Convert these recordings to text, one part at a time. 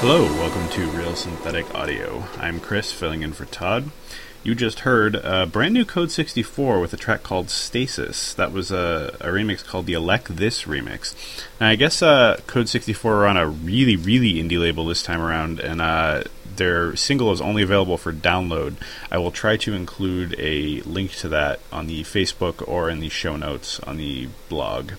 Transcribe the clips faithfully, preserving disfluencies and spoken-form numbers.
Hello, welcome to Real Synthetic Audio. I'm Chris, filling in for Todd. You just heard a brand new Code sixty-four with a track called Stasis. That was a, a remix called the Elect This remix. Now, I guess uh, Code sixty-four are on a really, really indie label this time around, and uh, their single is only available for download. I will try to include a link to that on the Facebook or in the show notes on the blog.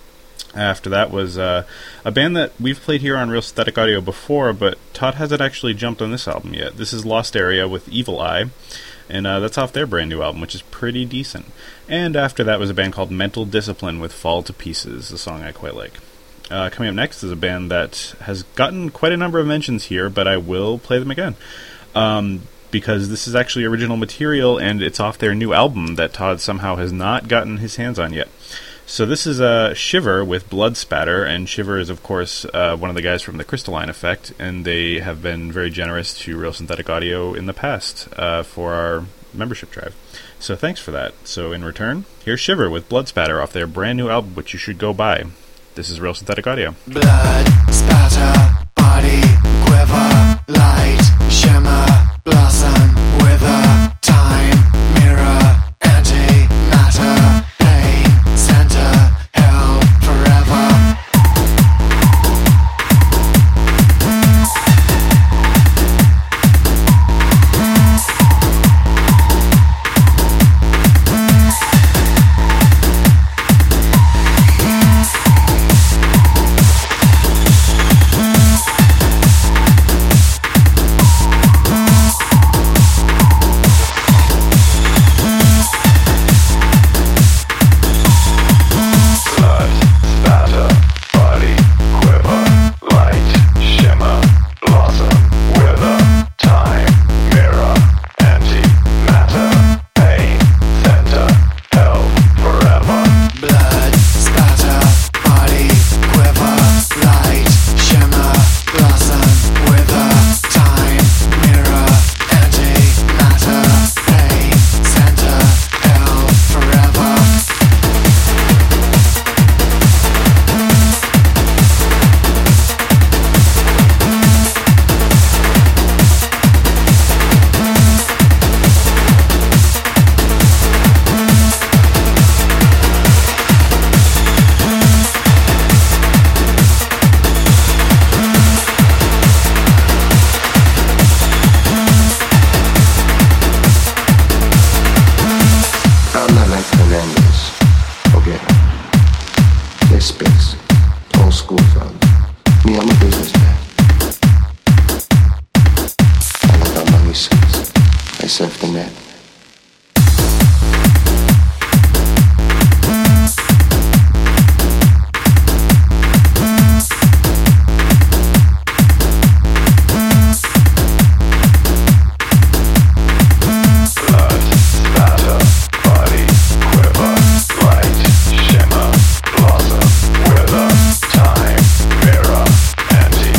After that was uh, a band that we've played here on Real Synthetic Audio before, but Todd hasn't actually jumped on this album yet. This is Lost Area with Evil Eye, and uh, that's off their brand new album, which is pretty decent. And after that was a band called Mental Discipline with Fall to Pieces, a song I quite like. Uh, coming up next is a band that has gotten quite a number of mentions here, but I will play them again. Um, because this is actually original material, and it's off their new album that Todd somehow has not gotten his hands on yet. So this is uh, Shiver with Blood Spatter, and Shiver is, of course, uh, one of the guys from the Crystalline Effect, and they have been very generous to Real Synthetic Audio in the past uh, for our membership drive. So thanks for that. So in return, here's Shiver with Blood Spatter off their brand new album, which you should go buy. This is Real Synthetic Audio. Blood spatter, body quiver, light shimmer, blossom wither, time mirror, anti-matter, pain center, hell forever.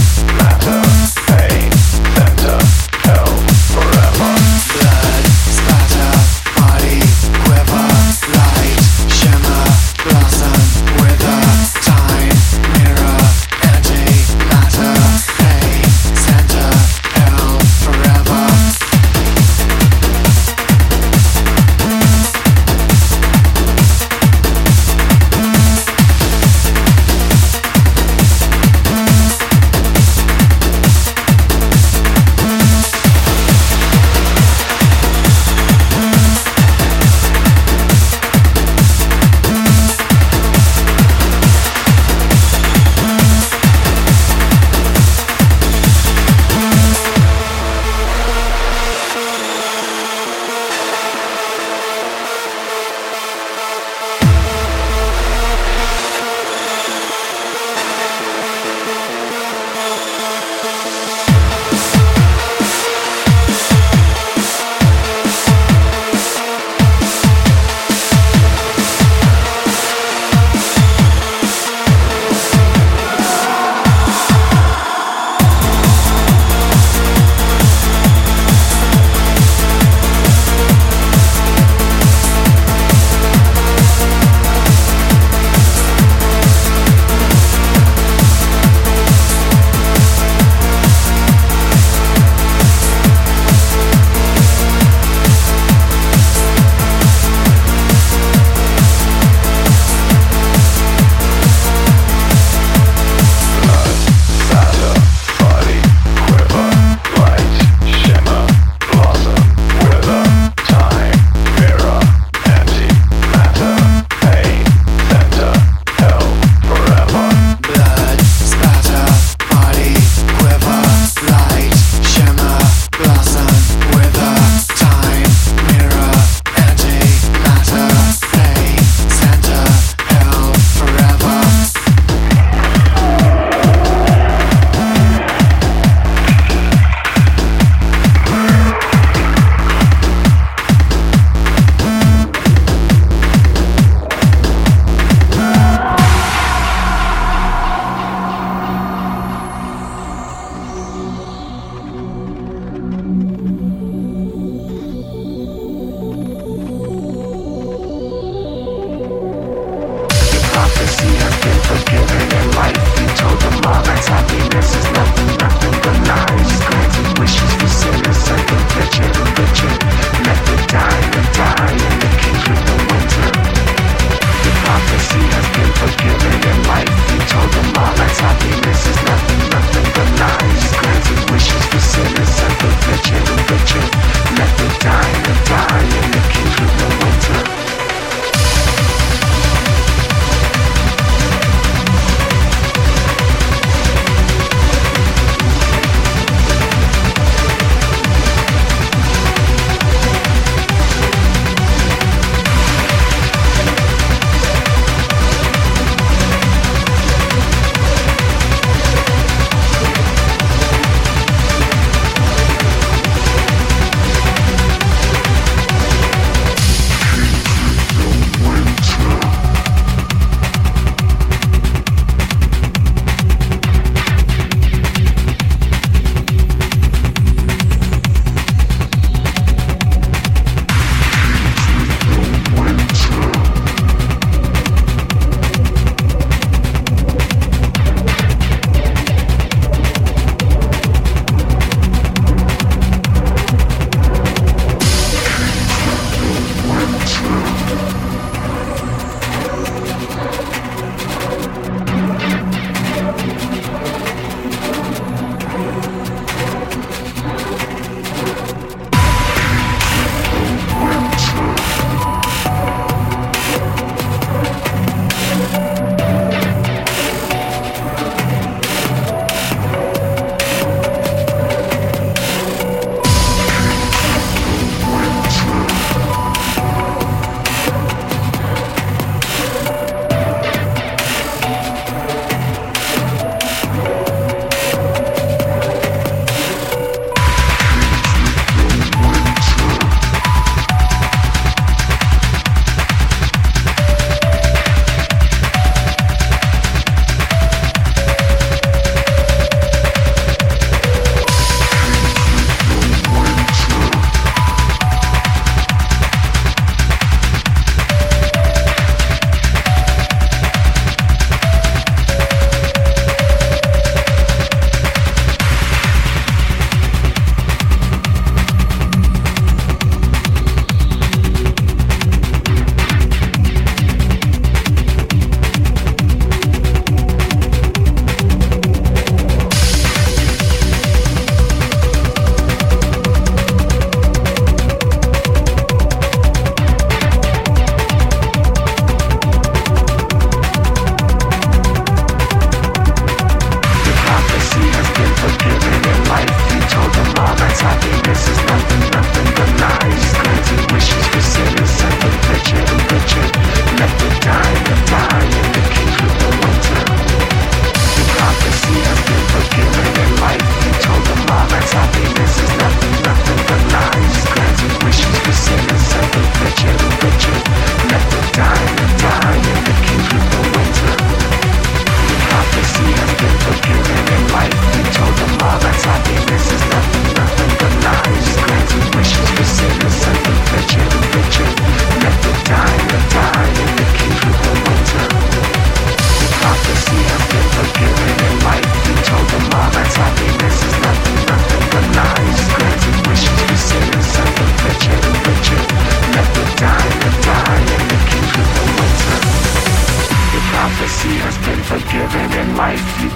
Blood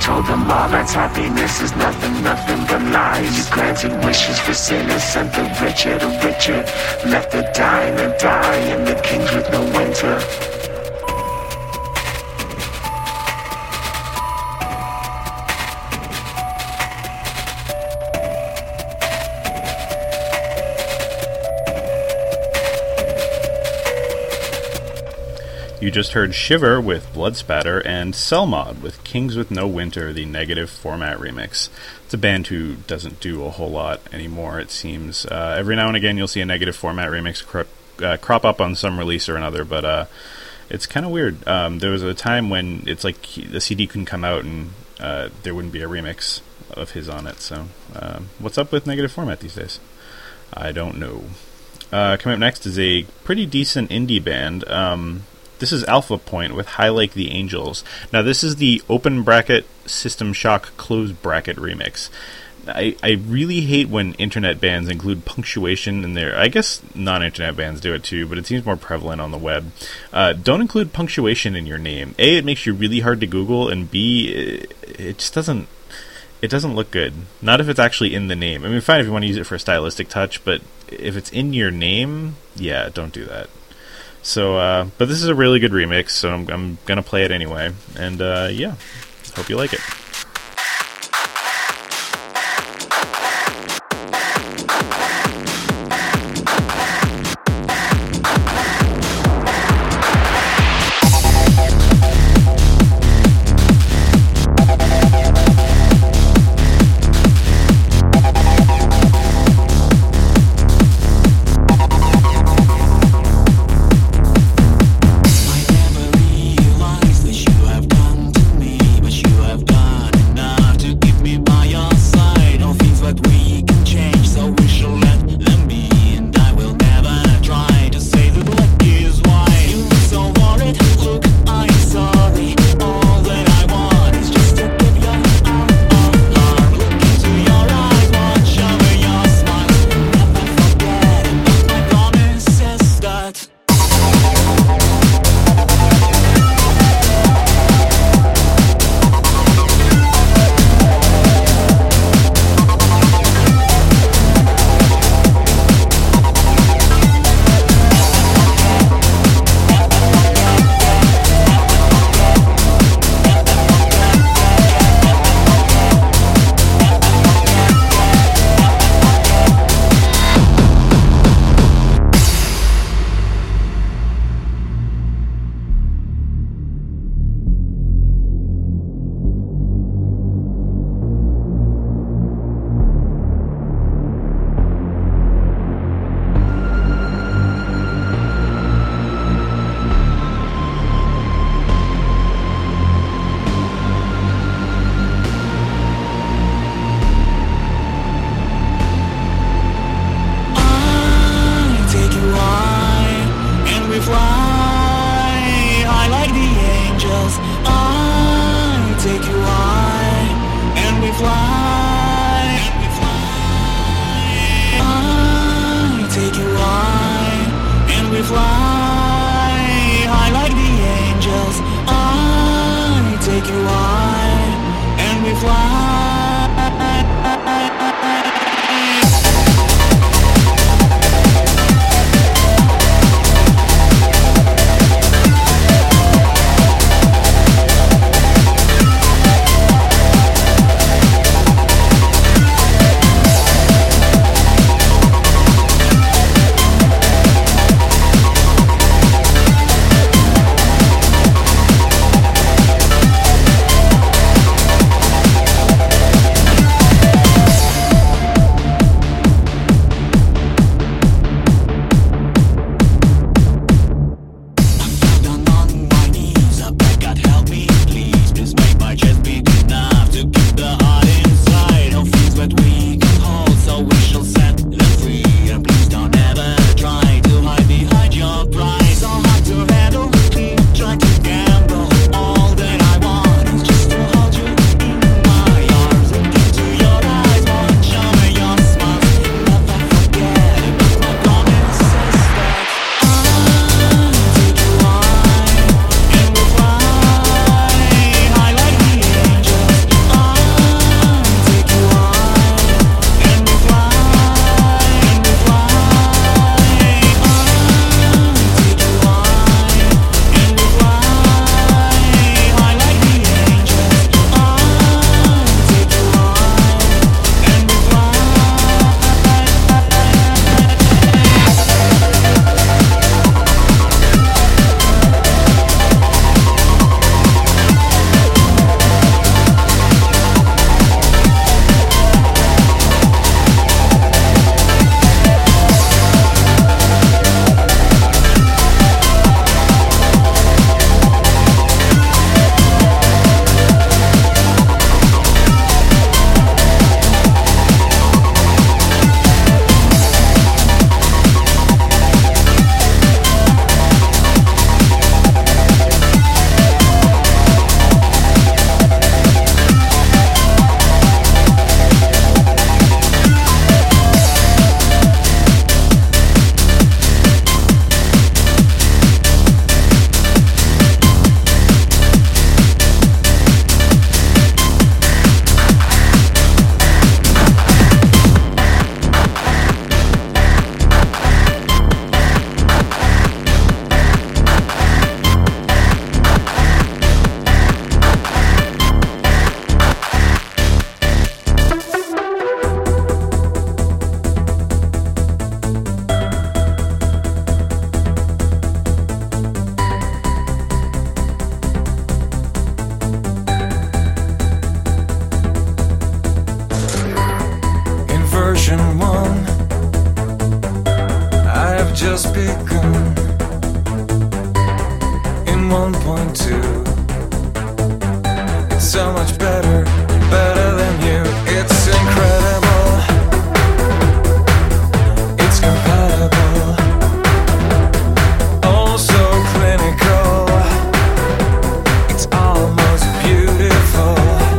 told them all that happiness is nothing, nothing but lies. You granted wishes for sinners, sent the richer to richer, left the dying to die, and the kings with no winter. You just heard Shiver with Blood Spatter and Selmod with Kings with No Winter, the Negative Format remix. It's a band who doesn't do a whole lot anymore, it seems. Uh, every now and again you'll see a Negative Format remix crop, uh, crop up on some release or another, but uh, it's kind of weird. Um, there was a time when it's like the C D couldn't come out and uh, there wouldn't be a remix of his on it, so um, what's up with Negative Format these days? I don't know. Uh, coming up next is a pretty decent indie band. Um... This is Alpha Point with High Like the Angels. Now, this is the open bracket System Shock closed bracket remix. I, I really hate when internet bands include punctuation in their... I guess non-internet bands do it too, but it seems more prevalent on the web. Uh, don't include punctuation in your name. A, it makes you really hard to Google, and B, it, it just doesn't... It doesn't look good. Not if it's actually in the name. I mean, fine if you want to use it for a stylistic touch, but if it's in your name, yeah, don't do that. So, uh, but this is a really good remix, so I'm, I'm gonna play it anyway. And, uh, yeah, hope you like it. What you have done just begun. In one point two, it's so much better, better than you. It's incredible, it's compatible, oh so clinical, it's almost beautiful.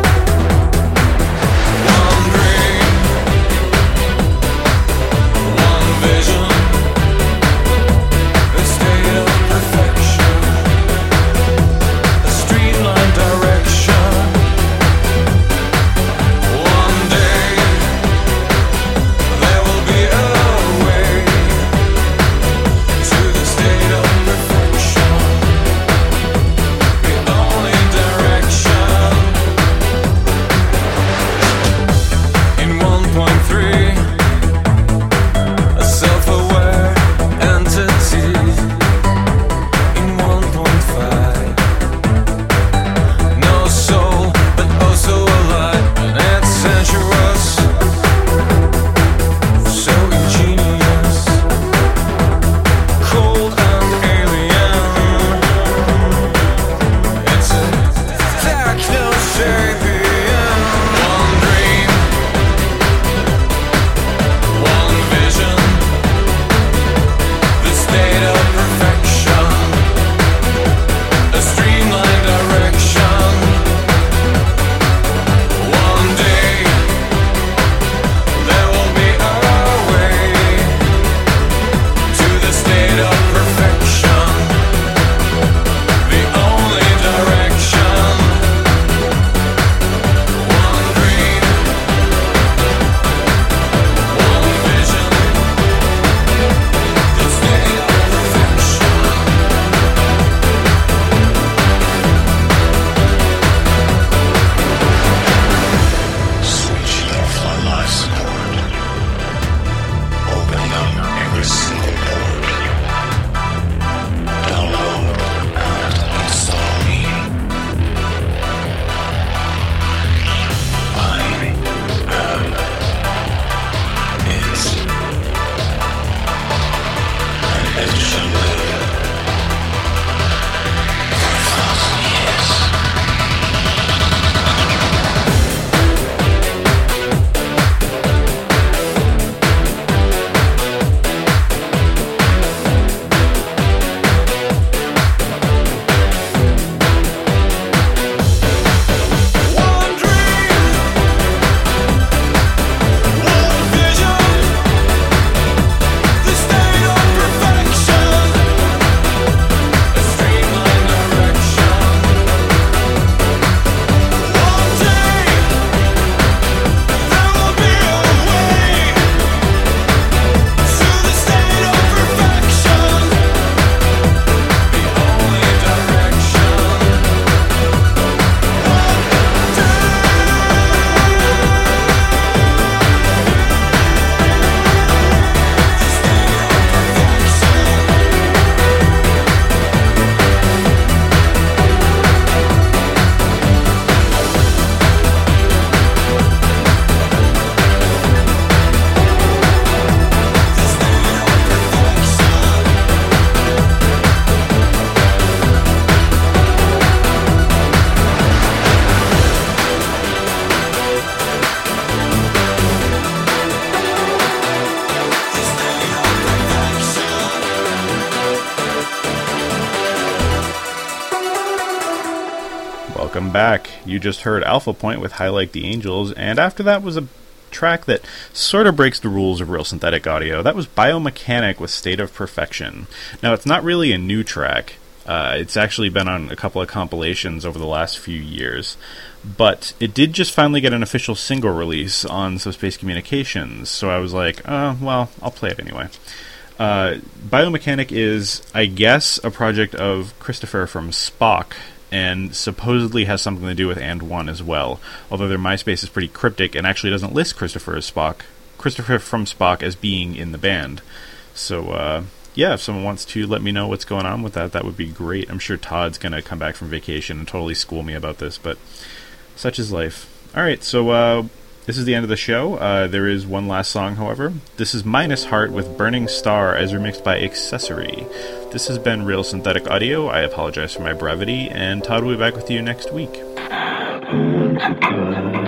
One dream, one vision, a state of perfection, a streamlined direction. One day there will be a way to the state of perfection, the only direction. In one point three, a self-aware entity. In one point five, no soul, but also alive, and it's sensuous, so ingenious, cold and alien. It's a techno-sapien. One dream, one vision, the state of perfection, a streamlined direction. One day there will be a way to the state of perfection, the only direction. One dream, one vision, the state of perfection. Switch off my life support. Open up every single port. Download and install me. I am it. And it shall live for a thousand years. One dream, one vision, the state of perfection, a streamlined direction. One day there will be a way to the state of perfection, the only direction. Welcome back. You just heard Alpha Point with High Like the Angels, and after that was a track that sort of breaks the rules of real synthetic audio. That was Biomechanic with State of Perfection. Now, it's not really a new track. Uh, it's actually been on a couple of compilations over the last few years, but it did just finally get an official single release on Subspace Communications, so I was like, uh, well, I'll play it anyway. Uh, Biomechanic is, I guess, a project of Christopher from Spock, and supposedly has something to do with And One as well, although their MySpace is pretty cryptic and actually doesn't list Christopher as Spock, Christopher from Spock as being in the band. So, uh, yeah, if someone wants to let me know what's going on with that, that would be great. I'm sure Todd's going to come back from vacation and totally school me about this, but such is life. Alright, so uh, This is the end of the show. Uh, there is one last song, however. This is Minus Heart with Burning Star as remixed by Accessory. This has been Real Synthetic Audio. I apologize for my brevity, and Todd will be back with you next week. Once again.